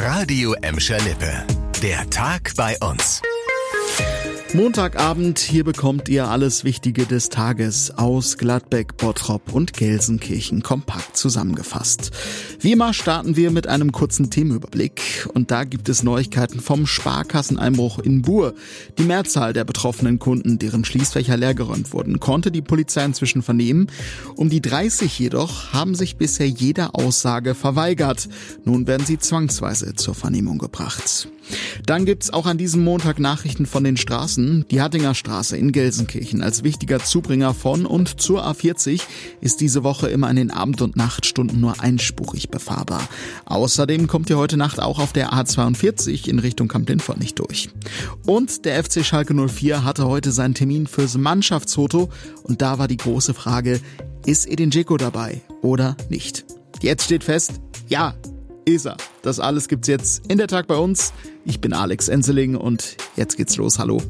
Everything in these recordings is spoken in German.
Radio Emscher Lippe. Der Tag bei uns. Montagabend, hier bekommt ihr alles Wichtige des Tages aus Gladbeck, Bottrop und Gelsenkirchen kompakt zusammengefasst. Wie immer starten wir mit einem kurzen Themenüberblick und da gibt es Neuigkeiten vom Sparkasseneinbruch in Buhr. Die Mehrzahl der betroffenen Kunden, deren Schließfächer leergeräumt wurden, konnte die Polizei inzwischen vernehmen. Um die 30 jedoch haben sich bisher jeder Aussage verweigert. Nun werden sie zwangsweise zur Vernehmung gebracht. Dann gibt's auch an diesem Montag Nachrichten von den Straßen. Die Hattinger Straße in Gelsenkirchen als wichtiger Zubringer von und zur A40 ist diese Woche immer in den Abend- und Nachtstunden nur einspurig befahrbar. Außerdem kommt ihr heute Nacht auch auf der A42 in Richtung Kamp-Lindfort nicht durch. Und der FC Schalke 04 hatte heute seinen Termin fürs Mannschaftsfoto und da war die große Frage, ist Edin Dzeko dabei oder nicht? Jetzt steht fest, ja, ist er. Das alles gibt's jetzt in der Tag bei uns. Ich bin Alex Enseling und jetzt geht's los. Hallo.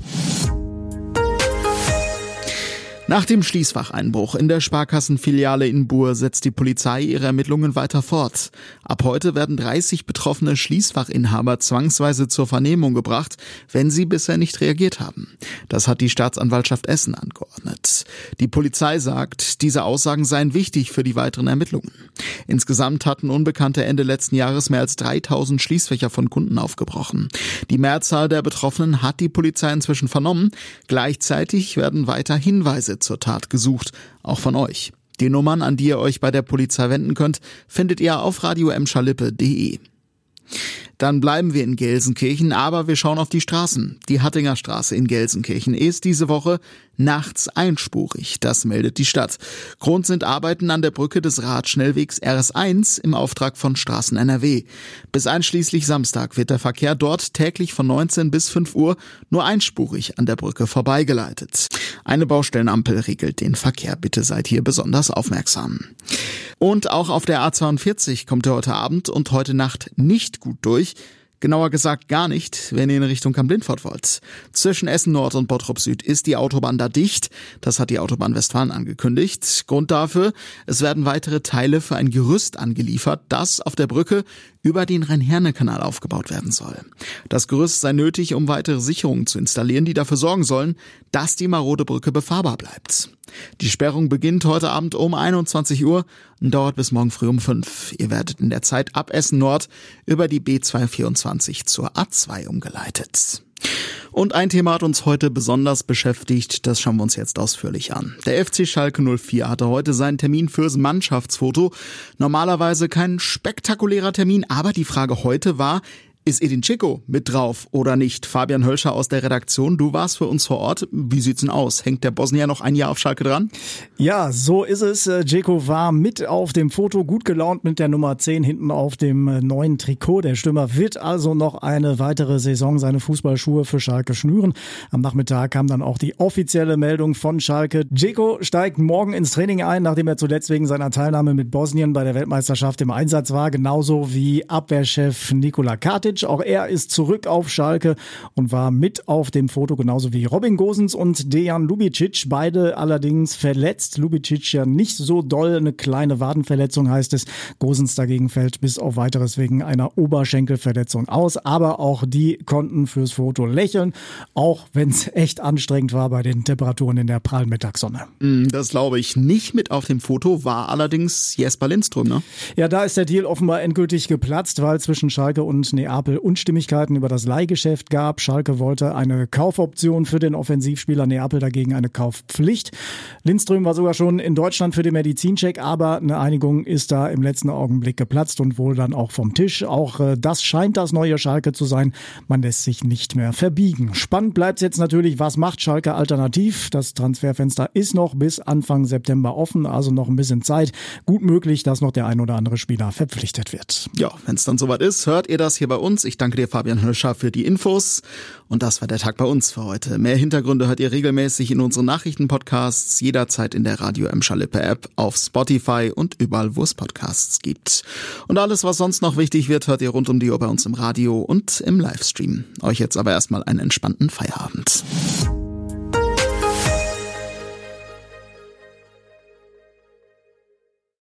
Nach dem Schließfacheinbruch in der Sparkassenfiliale in Buhr setzt die Polizei ihre Ermittlungen weiter fort. Ab heute werden 30 betroffene Schließfachinhaber zwangsweise zur Vernehmung gebracht, wenn sie bisher nicht reagiert haben. Das hat die Staatsanwaltschaft Essen angeordnet. Die Polizei sagt, diese Aussagen seien wichtig für die weiteren Ermittlungen. Insgesamt hatten Unbekannte Ende letzten Jahres mehr als 3000 Schließfächer von Kunden aufgebrochen. Die Mehrzahl der Betroffenen hat die Polizei inzwischen vernommen. Gleichzeitig werden weiter Hinweise zur Tat gesucht, auch von euch. Die Nummern, an die ihr euch bei der Polizei wenden könnt, findet ihr auf radioemscherlippe.de. Dann bleiben wir in Gelsenkirchen, aber wir schauen auf die Straßen. Die Hattinger Straße in Gelsenkirchen ist diese Woche nachts einspurig, das meldet die Stadt. Grund sind Arbeiten an der Brücke des Radschnellwegs RS1 im Auftrag von Straßen NRW. Bis einschließlich Samstag wird der Verkehr dort täglich von 19 bis 5 Uhr nur einspurig an der Brücke vorbeigeleitet. Eine Baustellenampel regelt den Verkehr, bitte seid hier besonders aufmerksam. Und auch auf der A42 kommt ihr heute Abend und heute Nacht nicht gut durch. Genauer gesagt gar nicht, wenn ihr in Richtung Kamp-Lindfort wollt. Zwischen Essen Nord und Bottrop Süd ist die Autobahn da dicht. Das hat die Autobahn Westfalen angekündigt. Grund dafür, es werden weitere Teile für ein Gerüst angeliefert, das auf der Brücke über den Rhein-Herne-Kanal aufgebaut werden soll. Das Gerüst sei nötig, um weitere Sicherungen zu installieren, die dafür sorgen sollen, dass die marode Brücke befahrbar bleibt. Die Sperrung beginnt heute Abend um 21 Uhr und dauert bis morgen früh um 5. Ihr werdet in der Zeit ab Essen Nord über die B224 zur A2 umgeleitet. Und ein Thema hat uns heute besonders beschäftigt, das schauen wir uns jetzt ausführlich an. Der FC Schalke 04 hatte heute seinen Termin fürs Mannschaftsfoto. Normalerweise kein spektakulärer Termin, aber die Frage heute war, ist Edin Dzeko mit drauf oder nicht? Fabian Hölscher aus der Redaktion, du warst für uns vor Ort. Wie sieht's denn aus? Hängt der Bosnier noch ein Jahr auf Schalke dran? Ja, so ist es. Dzeko war mit auf dem Foto, gut gelaunt mit der Nummer 10 hinten auf dem neuen Trikot. Der Stürmer wird also noch eine weitere Saison seine Fußballschuhe für Schalke schnüren. Am Nachmittag kam dann auch die offizielle Meldung von Schalke. Dzeko steigt morgen ins Training ein, nachdem er zuletzt wegen seiner Teilnahme mit Bosnien bei der Weltmeisterschaft im Einsatz war. Genauso wie Abwehrchef Nikola Katic. Auch er ist zurück auf Schalke und war mit auf dem Foto, genauso wie Robin Gosens und Dejan Lubicic. Beide allerdings verletzt. Lubicic ja nicht so doll, eine kleine Wadenverletzung heißt es. Gosens dagegen fällt bis auf Weiteres wegen einer Oberschenkelverletzung aus. Aber auch die konnten fürs Foto lächeln, auch wenn es echt anstrengend war bei den Temperaturen in der prallen Mittagssonne. Das glaube ich. Nicht mit auf dem Foto war allerdings Jesper Lindström, ne? Ja, da ist der Deal offenbar endgültig geplatzt, weil zwischen Schalke und Neapel Unstimmigkeiten über das Leihgeschäft gab. Schalke wollte eine Kaufoption für den Offensivspieler, Neapel dagegen eine Kaufpflicht. Lindström war sogar schon in Deutschland für den Medizincheck, aber eine Einigung ist da im letzten Augenblick geplatzt und wohl dann auch vom Tisch. Auch das scheint das neue Schalke zu sein. Man lässt sich nicht mehr verbiegen. Spannend bleibt jetzt natürlich, was macht Schalke alternativ? Das Transferfenster ist noch bis Anfang September offen, also noch ein bisschen Zeit. Gut möglich, dass noch der ein oder andere Spieler verpflichtet wird. Ja, wenn es dann soweit ist, hört ihr das hier bei uns. Ich danke dir, Fabian Hölscher, für die Infos. Und das war der Tag bei uns für heute. Mehr Hintergründe hört ihr regelmäßig in unseren Nachrichtenpodcasts, jederzeit in der Radio Emscher Lippe App, auf Spotify und überall, wo es Podcasts gibt. Und alles, was sonst noch wichtig wird, hört ihr rund um die Uhr bei uns im Radio und im Livestream. Euch jetzt aber erstmal einen entspannten Feierabend.